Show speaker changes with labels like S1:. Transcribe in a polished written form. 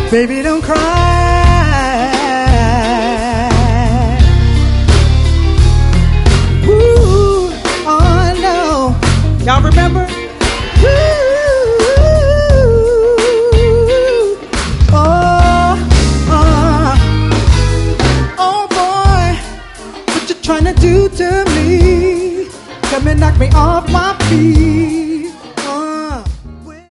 S1: Baby, don't cry. Ooh, oh no. Y'all remember? Oh boy, what you trying to do to me? Come and knock me off my feet.